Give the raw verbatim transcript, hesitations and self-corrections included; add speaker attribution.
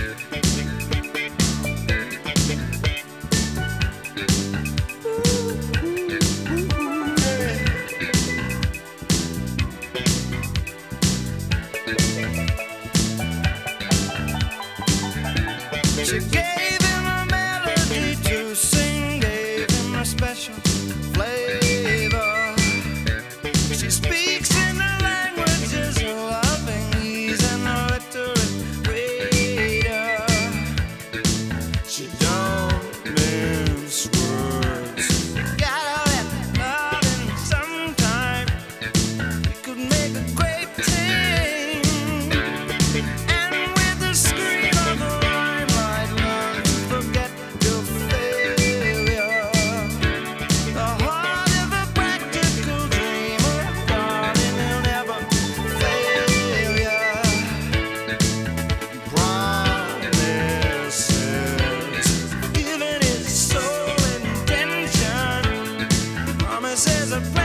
Speaker 1: She gave him a melody to sing, gave him a special flavor. She speaks in the languages of loving ease and literature. She don't mince words. Gotta let loving sometime. It could make a great team. And with the scream of a limelight, learn to forget your failure. The heart of a practical dreamer, darling, will never fail ya. Promises, even his sole intention. Promises are